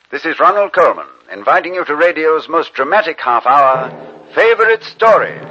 This is Ronald Coleman, inviting you to radio's most dramatic half-hour, Favorite Story.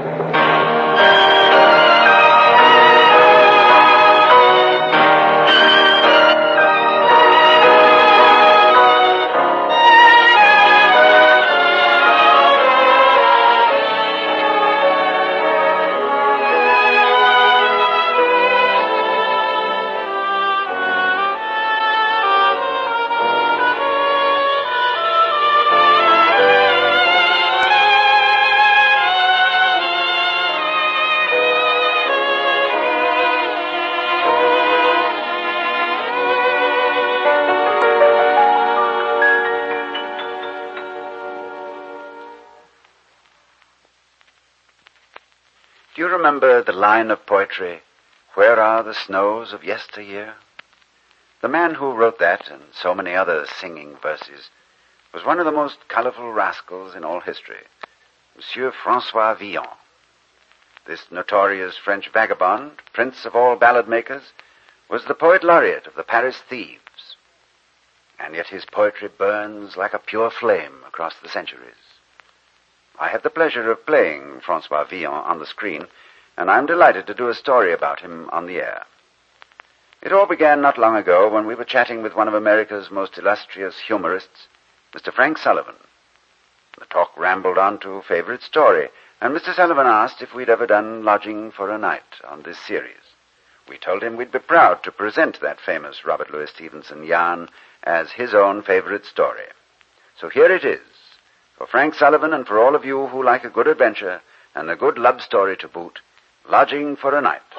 Do you remember the line of poetry, "Where are the snows of yesteryear"? The man who wrote that, and so many other singing verses, was one of the most colorful rascals in all history, Monsieur Francois Villon. This notorious French vagabond, prince of all ballad makers, was the poet laureate of the Paris thieves. And yet his poetry burns like a pure flame across the centuries. I have the pleasure of playing Francois Villon on the screen, and I'm delighted to do a story about him on the air. It all began not long ago when we were chatting with one of America's most illustrious humorists, Mr. Frank Sullivan. The talk rambled on to Favorite Story, and Mr. Sullivan asked if we'd ever done Lodging for a Night on this series. We told him we'd be proud to present that famous Robert Louis Stevenson yarn as his own favorite story. So here it is. For Frank Sullivan and for all of you who like a good adventure and a good love story to boot, Lodging for a Night.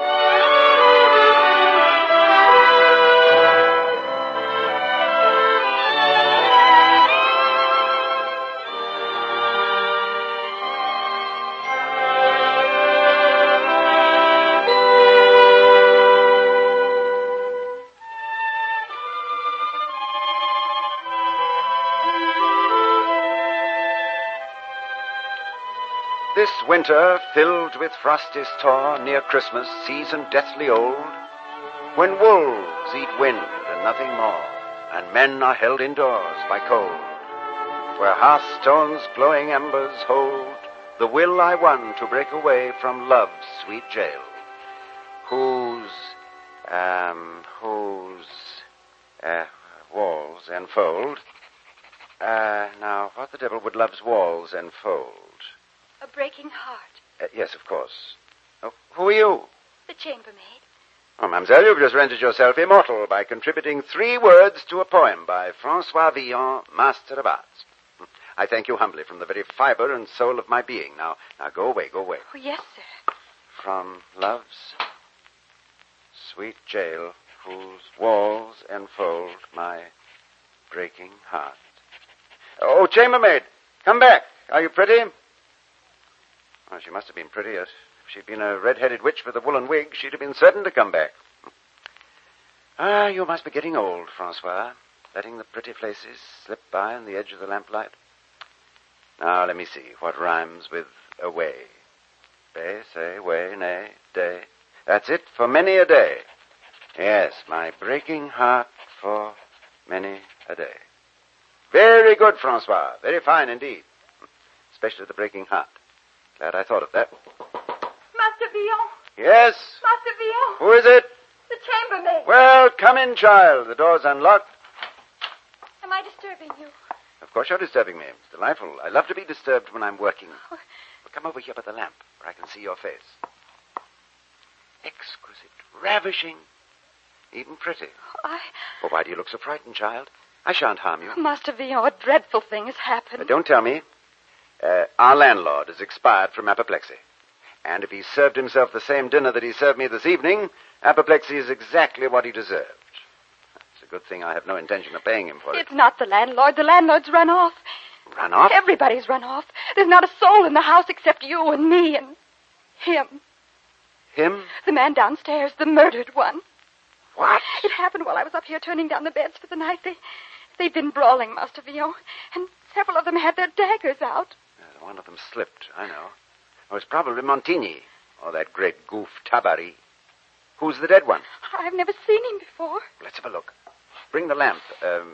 This winter, filled with frosty store, near Christmas, season deathly old, when wolves eat wind and nothing more, and men are held indoors by cold, where hearthstones glowing embers hold the will I won to break away from love's sweet jail, whose walls enfold. Now, what the devil would love's walls enfold? A breaking heart. Yes, of course. Oh, who are you? The chambermaid. Oh, mademoiselle, you've just rendered yourself immortal by contributing 3 words to a poem by Francois Villon, Master of Arts. I thank you humbly from the very fiber and soul of my being. Now go away, go away. Oh, yes, sir. From love's sweet jail, whose walls enfold my breaking heart. Oh, chambermaid, come back. Are you pretty? Oh, she must have been pretty. If she'd been a red-headed witch with a woolen wig, she'd have been certain to come back. Ah, you must be getting old, Francois, letting the pretty places slip by on the edge of the lamplight. Now, let me see. What rhymes with away? Bay, say, way, nay, day. That's it, for many a day. Yes, my breaking heart for many a day. Very good, Francois. Very fine indeed. Especially the breaking heart. Glad I thought of that. Master Villon. Yes? Master Villon. Who is it? The chambermaid. Well, come in, child. The door's unlocked. Am I disturbing you? Of course you're disturbing me. It's delightful. I love to be disturbed when I'm working. Well, come over here by the lamp, where I can see your face. Exquisite, ravishing, even pretty. Well, why do you look so frightened, child? I shan't harm you. Master Villon, a dreadful thing has happened. Don't tell me. Our landlord has expired from apoplexy. And if he served himself the same dinner that he served me this evening, apoplexy is exactly what he deserved. It's a good thing I have no intention of paying him for it. It's not the landlord. The landlord's run off. Run off? Everybody's run off. There's not a soul in the house except you and me and him. Him? The man downstairs, the murdered one. What? It happened while I was up here turning down the beds for the night. They've been brawling, Master Villon, and several of them had their daggers out. One of them slipped, I know. Oh, it's probably Montigny, or that great goof Tabary. Who's the dead one? I've never seen him before. Let's have a look. Bring the lamp.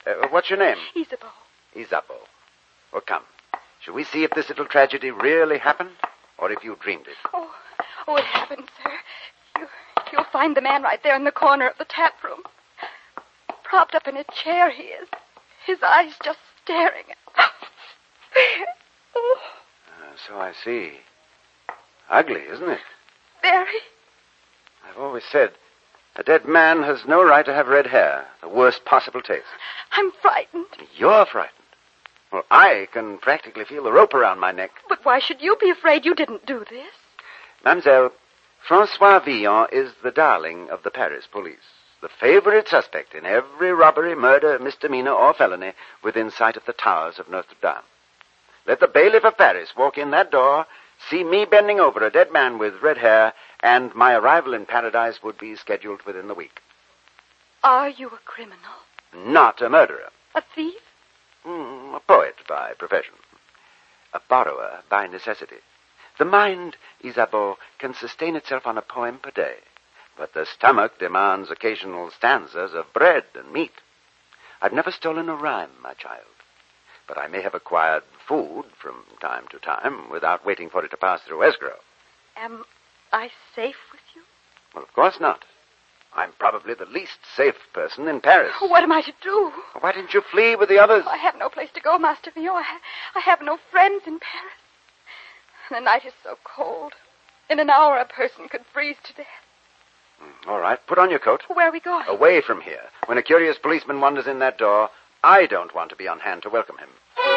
What's your name? Isabeau. Isabeau. Well, come. Shall we see if this little tragedy really happened, or if you dreamed it? Oh, it happened, sir. You'll find the man right there in the corner of the tap room. Propped up in a chair he is. His eyes just staring at... Oh. So I see. Ugly, isn't it? Very. I've always said a dead man has no right to have red hair. The worst possible taste. I'm frightened. You're frightened. Well, I can practically feel the rope around my neck. But why should you be afraid? You didn't do this. Mademoiselle, Francois Villon is the darling of the Paris police. The favorite suspect in every robbery, murder, misdemeanor, or felony within sight of the towers of Notre Dame. Let the bailiff of Paris walk in that door, see me bending over a dead man with red hair, and my arrival in paradise would be scheduled within the week. Are you a criminal? Not a murderer. A thief? A poet by profession. A borrower by necessity. The mind, Isabeau, can sustain itself on a poem per day, but the stomach demands occasional stanzas of bread and meat. I've never stolen a rhyme, my child, but I may have acquired food from time to time without waiting for it to pass through escrow. Am I safe with you? Well, of course not. I'm probably the least safe person in Paris. What am I to do? Why didn't you flee with the others? I have no place to go, Master Villon. I have no friends in Paris. The night is so cold. In an hour, a person could freeze to death. All right, put on your coat. Where are we going? Away from here. When a curious policeman wanders in that door, I don't want to be on hand to welcome him.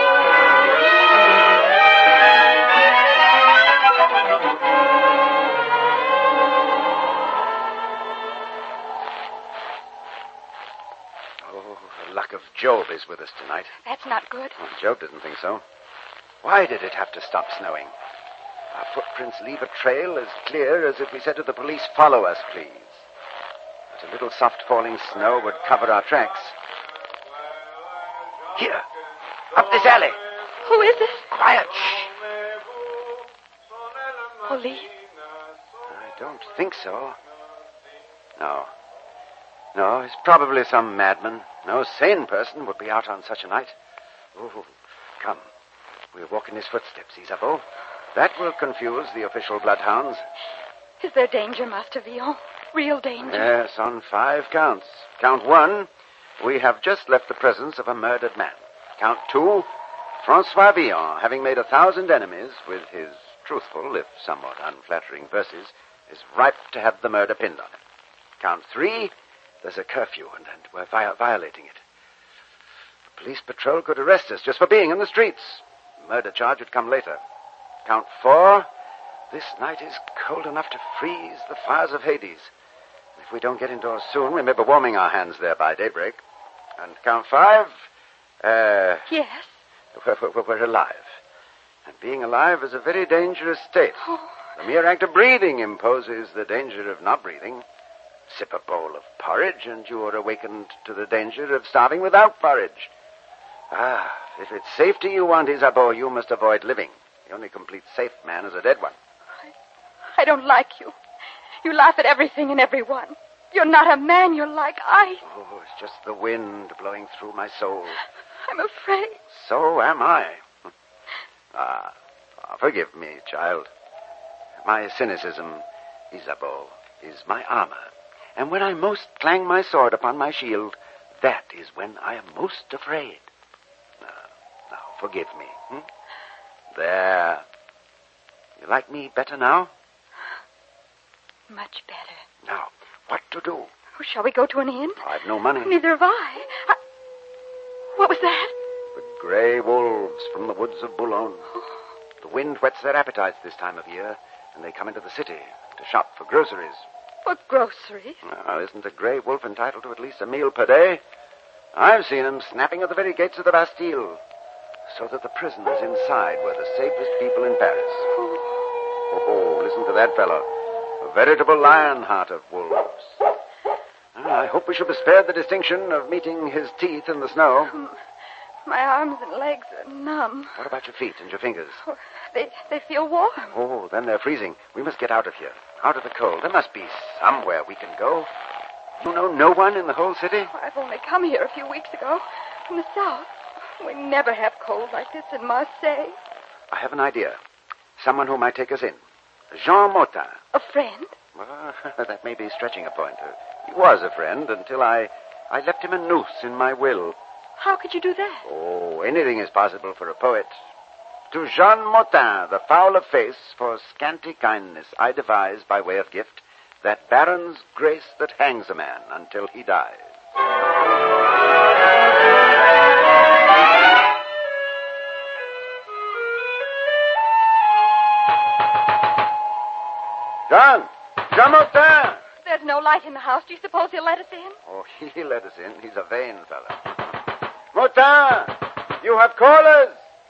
Oh, the luck of Job is with us tonight. That's not good. Well, Job didn't think so. Why did it have to stop snowing? Our footprints leave a trail as clear as if we said to the police, "Follow us, please." But a little soft falling snow would cover our tracks. Here, up this alley. Who is it? Quiet. Shh. Police? I don't think so. No, it's probably some madman. No sane person would be out on such a night. Oh, come. We'll walk in his footsteps, Isabeau. That will confuse the official bloodhounds. Is there danger, Master Villon? Real danger? Yes, on 5 counts. Count 1, we have just left the presence of a murdered man. Count 2, Francois Villon, having made 1,000 enemies with his truthful, if somewhat unflattering verses, is ripe to have the murder pinned on him. Count 3, there's a curfew, and we're violating it. The police patrol could arrest us just for being in the streets. The murder charge would come later. Count 4, this night is cold enough to freeze the fires of Hades. If we don't get indoors soon, we may be warming our hands there by daybreak. And count 5, Yes? we're alive. And being alive is a very dangerous state. Oh. The mere act of breathing imposes the danger of not breathing. Sip a bowl of porridge, and you are awakened to the danger of starving without porridge. If it's safety you want, Isabeau, you must avoid living. The only complete safe man is a dead one. I don't like you. You laugh at everything and everyone. You're not a man. You're like ice. Oh, it's just the wind blowing through my soul. I'm afraid. So am I. Forgive me, child. My cynicism, Isabeau, is my armor. And when I most clang my sword upon my shield, that is when I am most afraid. Now, forgive me. There. You like me better now? Much better. Now, what to do? Oh, shall we go to an inn? I've no money. Neither have I. What was that? The gray wolves from the woods of Boulogne. The wind whets their appetites this time of year, and they come into the city to shop for groceries. For groceries? Now, isn't a gray wolf entitled to at least a meal per day? I've seen them snapping at the very gates of the Bastille, so that the prisoners inside were the safest people in Paris. Oh, listen to that fellow. A veritable lion heart of wolves. I hope we shall be spared the distinction of meeting his teeth in the snow. My arms and legs are numb. What about your feet and your fingers? Oh, they feel warm. Oh, then they're freezing. We must get out of here. Out of the cold. There must be somewhere we can go. You know no one in the whole city? I've only come here a few weeks ago. From the south. We never have cold like this in Marseille. I have an idea. Someone who might take us in. Jean Motin. A friend? Well, that may be stretching a point. He was a friend until I left him a noose in my will. How could you do that? Oh, anything is possible for a poet. To Jean Motin, the foul of face, for scanty kindness, I devise, by way of gift, that baron's grace that hangs a man until he dies. Jean Motin! There's no light in the house. Do you suppose he'll let us in? Oh, he'll let us in. He's a vain fellow. Motin! You have callers!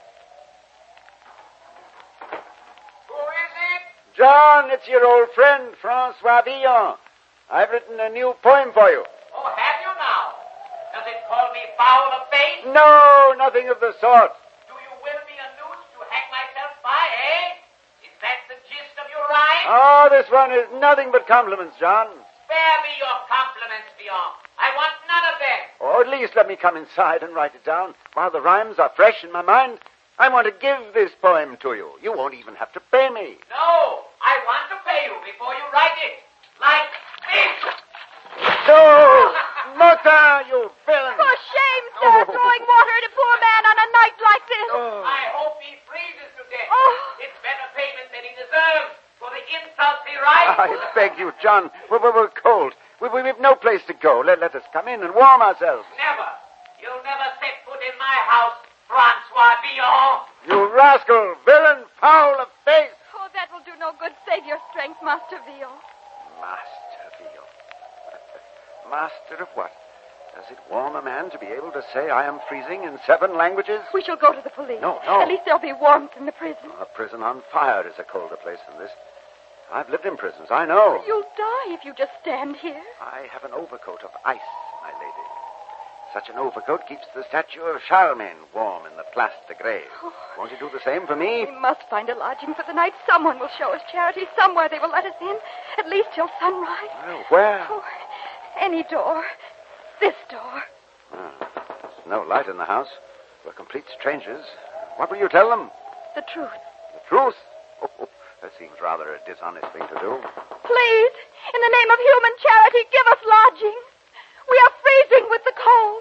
Who is it? John, it's your old friend, Francois Villon. I've written a new poem for you. Oh, have you now? Does it call me foul of face? No, nothing of the sort. Do you will me a noose to hang myself by, eh? Is that the gist of your rhyme? Oh, this one is nothing but compliments, John. Spare me your compliments, Villon. I want none of them. Or at least let me come inside and write it down. While the rhymes are fresh in my mind, I want to give this poem to you. You won't even have to pay me. No, I want to pay you before you write it. Like this. So, Motin, you villain. For shame, sir, throwing water at a poor man on a night like this. I hope he freezes to death. Oh. It's better payment than he deserves for the insults he writes. I beg you, John. We're cold. We've no place to go. Let us come in and warm ourselves. Never. You'll never set foot in my house, Francois Villon. You rascal, villain, foul of face. Oh, that will do no good. Save your strength, Master Villon. Master Villon. Master of what? Does it warm a man to be able to say I am freezing in 7 languages? We shall go to the police. No. At least there'll be warmth in the prison. A prison on fire is a colder place than this. I've lived in prisons, I know. You'll die if you just stand here. I have an overcoat of ice, my lady. Such an overcoat keeps the statue of Charlemagne warm in the Place de Grève. Won't you do the same for me? We must find a lodging for the night. Someone will show us charity. Somewhere they will let us in. At least till sunrise. Well, where? Oh, any door. This door. There's no light in the house. We're complete strangers. What will you tell them? The truth. The truth? Oh, that seems rather a dishonest thing to do. Please, in the name of human charity, give us lodging. We are freezing with the cold.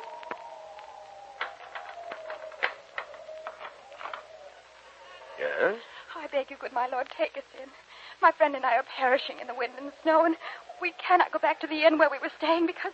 Yes? I beg you, good my lord, take us in. My friend and I are perishing in the wind and the snow, and we cannot go back to the inn where we were staying because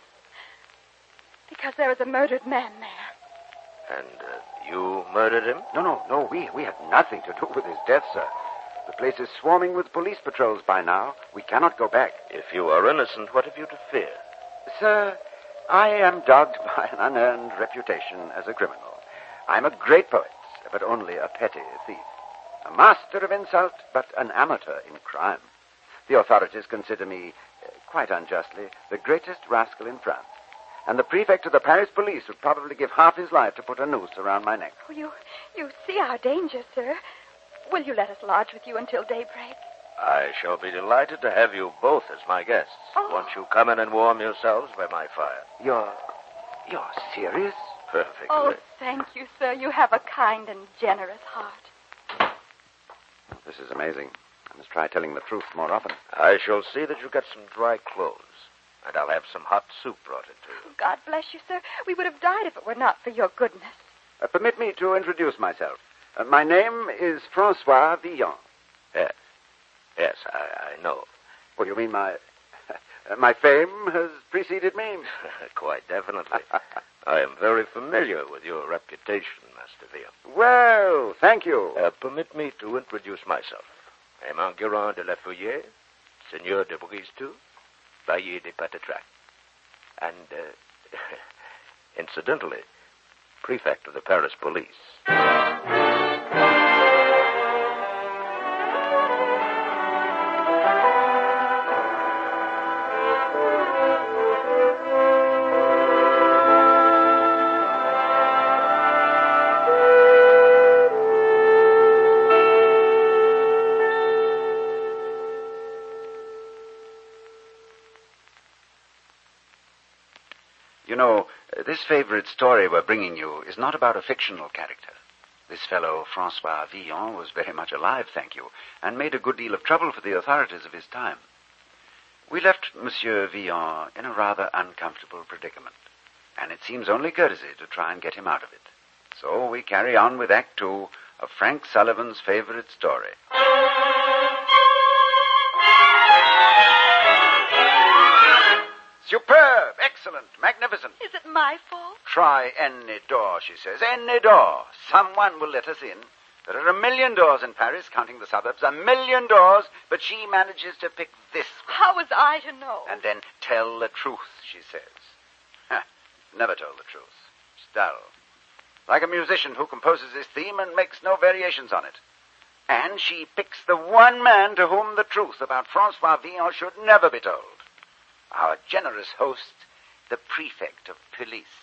there is a murdered man there. And you murdered him? No. We had nothing to do with his death, sir. The place is swarming with police patrols by now. We cannot go back. If you are innocent, what have you to fear? Sir, I am dogged by an unearned reputation as a criminal. I'm a great poet, but only a petty thief. A master of insult, but an amateur in crime. The authorities consider me, quite unjustly, the greatest rascal in France. And the prefect of the Paris police would probably give half his life to put a noose around my neck. Oh, you see our danger, sir. Will you let us lodge with you until daybreak? I shall be delighted to have you both as my guests. Oh. Won't you come in and warm yourselves by my fire? You're serious? Perfectly. Oh, thank you, sir. You have a kind and generous heart. This is amazing. I must try telling the truth more often. I shall see that you get some dry clothes, and I'll have some hot soup brought in to you. God bless you, sir. We would have died if it were not for your goodness. Permit me to introduce myself. My name is Francois Villon. Yes, I know. Oh, you mean my fame has preceded me? Quite definitely. I am very familiar with your reputation, Master Villon. Well, thank you. Permit me to introduce myself. I am Enguerrand de la Feuillée, Seigneur de Bristou, Bailly de Patatrac, and, incidentally, prefect of the Paris police. You know, this favorite story we're bringing you is not about a fictional character. This fellow, Francois Villon, was very much alive, thank you, and made a good deal of trouble for the authorities of his time. We left Monsieur Villon in a rather uncomfortable predicament, and it seems only courtesy to try and get him out of it. So we carry on with Act 2 of Frank Sullivan's favorite story. Superb! Excellent! Magnificent! Is it my fault? Try any door, she says. Any door. Someone will let us in. There are 1,000,000 doors in Paris, counting the suburbs. 1,000,000 doors, but she manages to pick this one. How was I to know? And then tell the truth, she says. Never told the truth. It's dull. Like a musician who composes his theme and makes no variations on it. And she picks the one man to whom the truth about Francois Villon should never be told. Our generous host, the prefect of police.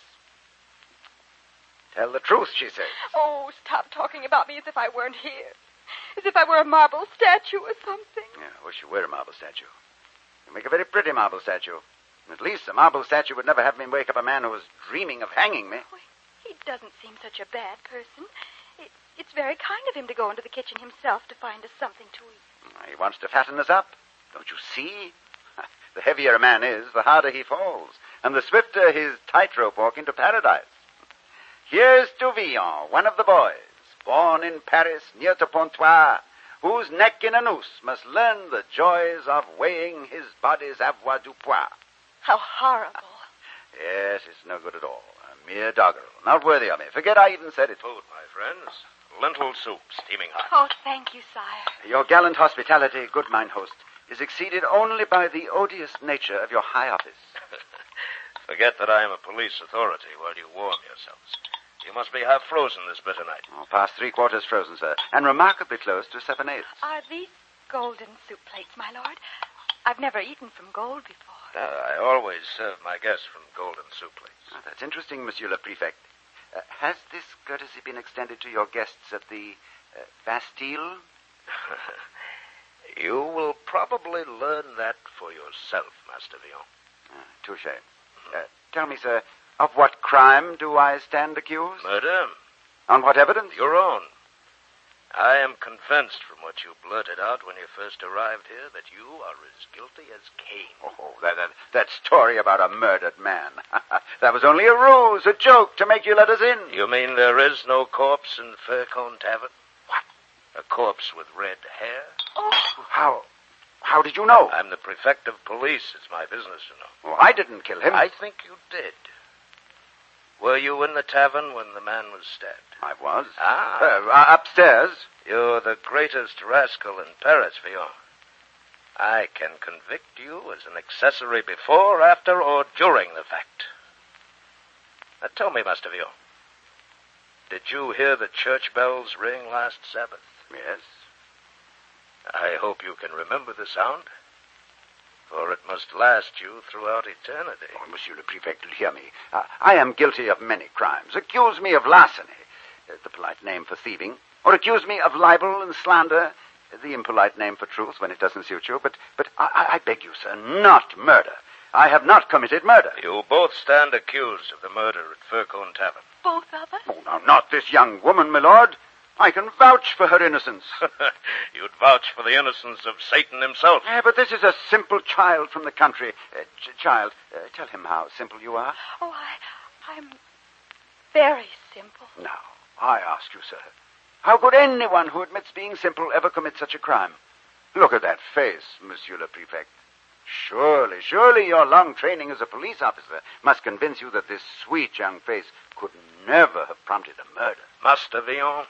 Tell the truth, she says. Oh, stop talking about me as if I weren't here. As if I were a marble statue or something. Yeah, I wish you were a marble statue. You make a very pretty marble statue. At least a marble statue would never have me wake up a man who was dreaming of hanging me. Oh, he doesn't seem such a bad person. It's very kind of him to go into the kitchen himself to find us something to eat. He wants to fatten us up. Don't you see? The heavier a man is, the harder he falls, and the swifter his tightrope walk into paradise. Here's to Villon, one of the boys, born in Paris near to Pontoise, whose neck in a noose must learn the joys of weighing his body's avoirdupois. How horrible. Yes, it's no good at all. A mere doggerel, not worthy of me. Forget I even said it. Food, my friends. Lentil soup, steaming hot. Oh, thank you, sire. Your gallant hospitality, good mine host, is exceeded only by the odious nature of your high office. Forget that I am a police authority while you warm yourselves. You must be half frozen this bitter night. Oh, past 3/4 frozen, sir, and remarkably close to 7/8. Are these golden soup plates, my lord? I've never eaten from gold before. I always serve my guests from golden soup plates. Oh, that's interesting, Monsieur le Prefect. Has this courtesy been extended to your guests at the Bastille? You will probably learn that for yourself, Master Villon. Touché. Tell me, sir, of what crime do I stand accused? Murder? On what evidence? Your own. I am convinced from what you blurted out when you first arrived here that you are as guilty as Cain. Oh, that story about a murdered man. That was only a ruse, a joke to make you let us in. You mean there is no corpse in Furcon Tavern? What? A corpse with red hair? Oh. How did you know? I'm the prefect of police. It's my business to know. Oh, I didn't kill him. I think you did. Were you in the tavern when the man was stabbed? I was. Upstairs. You're the greatest rascal in Paris, Villon. I can convict you as an accessory before, after, or during the fact. Now tell me, Master Villon, did you hear the church bells ring last Sabbath? Yes. I hope you can remember the sound, for it must last you throughout eternity. Oh, Monsieur le Prefect, hear me. I am guilty of many crimes. Accuse me of larceny, the polite name for thieving, or accuse me of libel and slander, the impolite name for truth when it doesn't suit you. But I beg you, sir, not murder. I have not committed murder. You both stand accused of the murder at Furcon Tavern. Both of us? Oh, now, not this young woman, my lord. I can vouch for her innocence. You'd vouch for the innocence of Satan himself. But this is a simple child from the country. Child, tell him how simple you are. Oh, I'm very simple. Now, I ask you, sir, how could anyone who admits being simple ever commit such a crime? Look at that face, Monsieur le Prefect. Surely your long training as a police officer must convince you that this sweet young face could never have prompted a murder. Master Villon,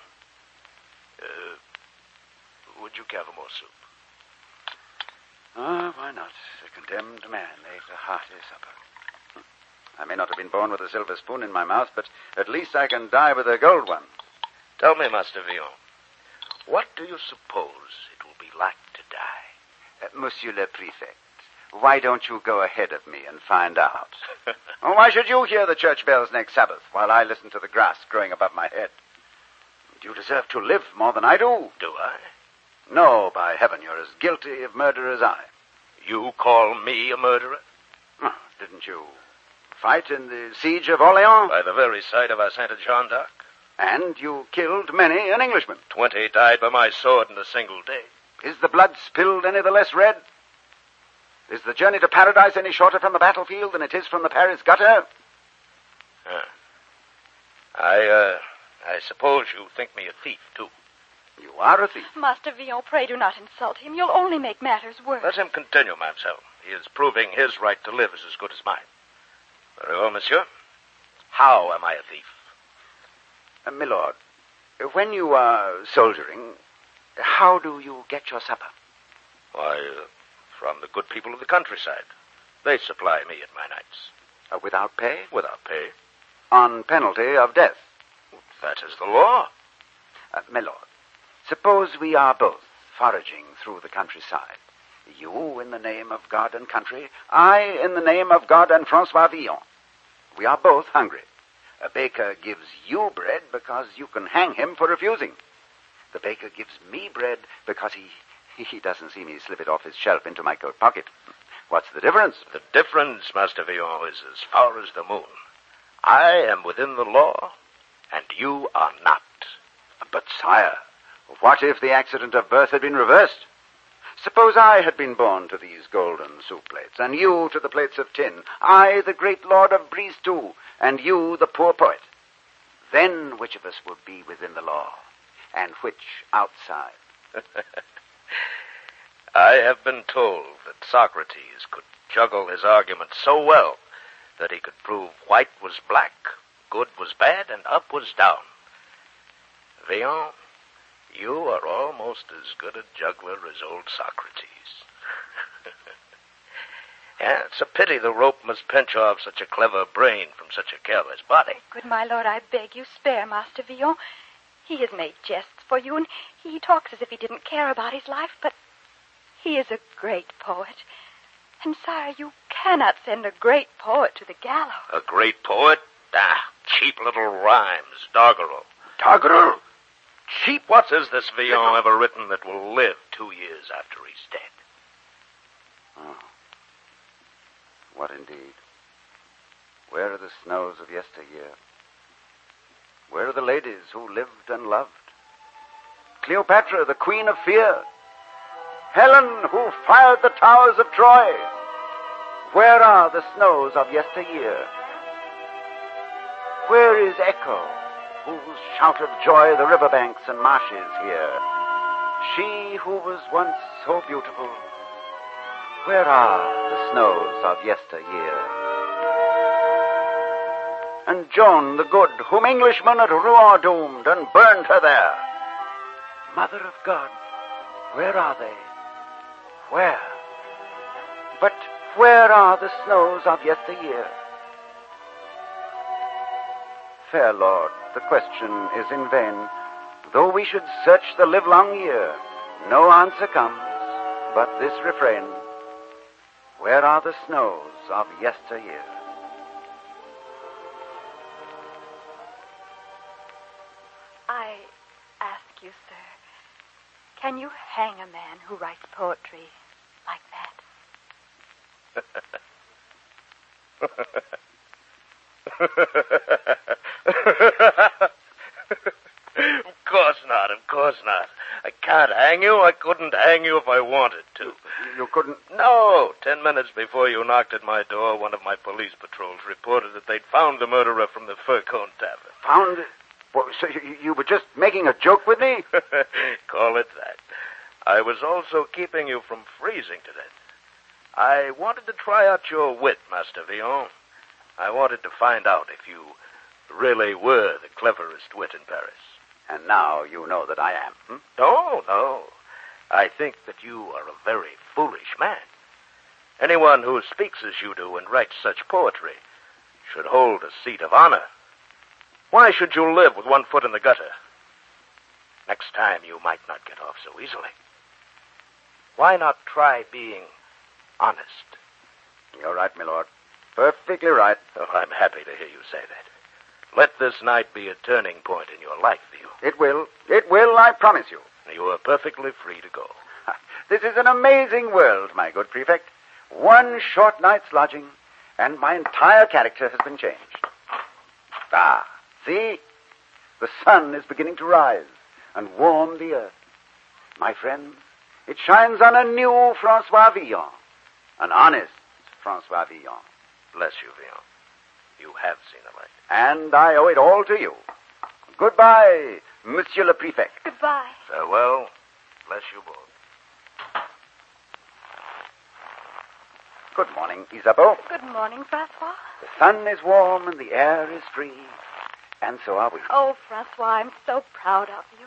would you care for more soup? Why not? The condemned man ate a hearty supper. I may not have been born with a silver spoon in my mouth, but at least I can die with a gold one. Tell me, Master Villon, what do you suppose it will be like to die? Monsieur le Prefect, why don't you go ahead of me and find out? Why should you hear the church bells next Sabbath while I listen to the grass growing above my head? You deserve to live more than I do. Do I? No, by heaven, you're as guilty of murder as I. You call me a murderer? Oh, didn't you fight in the siege of Orleans. By the very side of our Saint Jean d'Arc. And you killed many an Englishman. 20 died by my sword in a single day. Is the blood spilled any the less red? Is the journey to paradise any shorter from the battlefield than it is from the Paris gutter? I suppose you think me a thief, too. You are a thief. Master Villon, pray do not insult him. You'll only make matters worse. Let him continue, mademoiselle. He is proving his right to live is as good as mine. Very well, monsieur. How am I a thief? Milord, when you are soldiering, how do you get your supper? Why, from the good people of the countryside. They supply me at my nights. Without pay? Without pay. On penalty of death? That is the law. Milord, suppose we are both foraging through the countryside. You in the name of God and country, I in the name of God and Francois Villon. We are both hungry. A baker gives you bread because you can hang him for refusing. The baker gives me bread because he doesn't see me slip it off his shelf into my coat pocket. What's the difference? The difference, Master Villon, is as far as the moon. I am within the law, and you are not. But, sire, what if the accident of birth had been reversed? Suppose I had been born to these golden soup plates, and you to the plates of tin, I the great lord of Brisetout, and you the poor poet. Then which of us would be within the law, and which outside? I have been told that Socrates could juggle his arguments so well that he could prove white was black, good was bad, and up was down. Villon, you are almost as good a juggler as old Socrates. Yeah, it's a pity the rope must pinch off such a clever brain from such a careless body. Good my lord, I beg you, spare Master Villon. He has made jests for you, and he talks as if he didn't care about his life, but he is a great poet. And, sire, you cannot send a great poet to the gallows. A great poet? Cheap little rhymes, doggerel. Doggerel? Cheap? What has this Villon ever written that will live 2 years after he's dead? Oh. What indeed? Where are the snows of yesteryear? Where are the ladies who lived and loved? Cleopatra, the queen of fear. Helen, who fired the towers of Troy. Where are the snows of yesteryear? Where is Echo, whose shout of joy the riverbanks and marshes hear? She who was once so beautiful. Where are the snows of yesteryear? And Joan the Good, whom Englishmen at Rouen doomed and burned her there. Mother of God, where are they? Where? But where are the snows of yesteryear? Fair Lord, the question is in vain. Though we should search the livelong year, no answer comes but this refrain. Where are the snows of yesteryear? I ask you, sir, can you hang a man who writes poetry like that? Of course not. I can't hang you. I couldn't hang you if I wanted to. You couldn't? No. 10 minutes before you knocked at my door, one of my police patrols reported that they'd found the murderer from the Fur Cone Tavern. Found? Well, so you were just making a joke with me? Call it that. I was also keeping you from freezing to death. I wanted to try out your wit, Master Villon. I wanted to find out if you really were the cleverest wit in Paris. And now you know that I am, No. I think that you are a very foolish man. Anyone who speaks as you do and writes such poetry should hold a seat of honor. Why should you live with one foot in the gutter? Next time you might not get off so easily. Why not try being honest? You're right, my lord. Perfectly right. Oh, I'm happy to hear you say that. Let this night be a turning point in your life, Villon. It will. It will, I promise you. You are perfectly free to go. This is an amazing world, my good prefect. One short night's lodging, and my entire character has been changed. Ah, see? The sun is beginning to rise and warm the earth. My friends, it shines on a new Francois Villon, an honest Francois Villon. Bless you, Villon. You have seen the light. And I owe it all to you. Goodbye, Monsieur le Prefect. Goodbye. Farewell. Bless you both. Good morning, Isabeau. Good morning, Francois. The sun is warm and the air is free. And so are we. Oh, Francois, I'm so proud of you.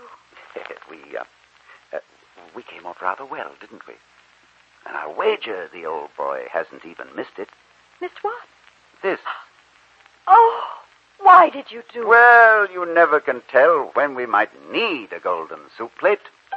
We came off rather well, didn't we? And I'll wager the old boy hasn't even missed it. Missed what? This. Oh, why did you do it? Well, you never can tell when we might need a golden soup plate.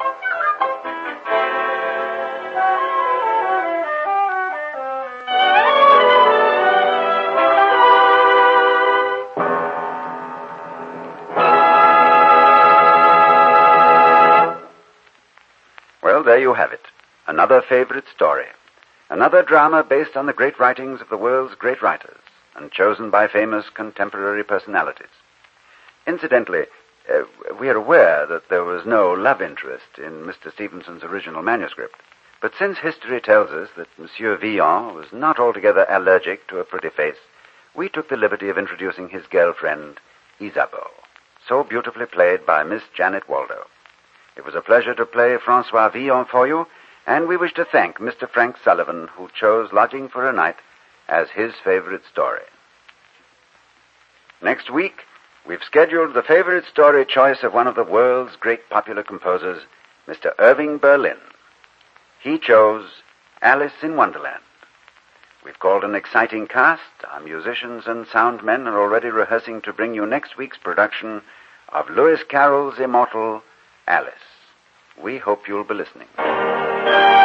Well, there you have it. Another favorite story. Another drama based on the great writings of the world's great writers and chosen by famous contemporary personalities. Incidentally, we are aware that there was no love interest in Mr. Stevenson's original manuscript. But since history tells us that Monsieur Villon was not altogether allergic to a pretty face, we took the liberty of introducing his girlfriend, Isabeau, so beautifully played by Miss Janet Waldo. It was a pleasure to play Francois Villon for you, and we wish to thank Mr. Frank Sullivan, who chose Lodging for a Night as his favorite story. Next week, we've scheduled the favorite story choice of one of the world's great popular composers, Mr. Irving Berlin. He chose Alice in Wonderland. We've called an exciting cast. Our musicians and sound men are already rehearsing to bring you next week's production of Lewis Carroll's immortal Alice. We hope you'll be listening.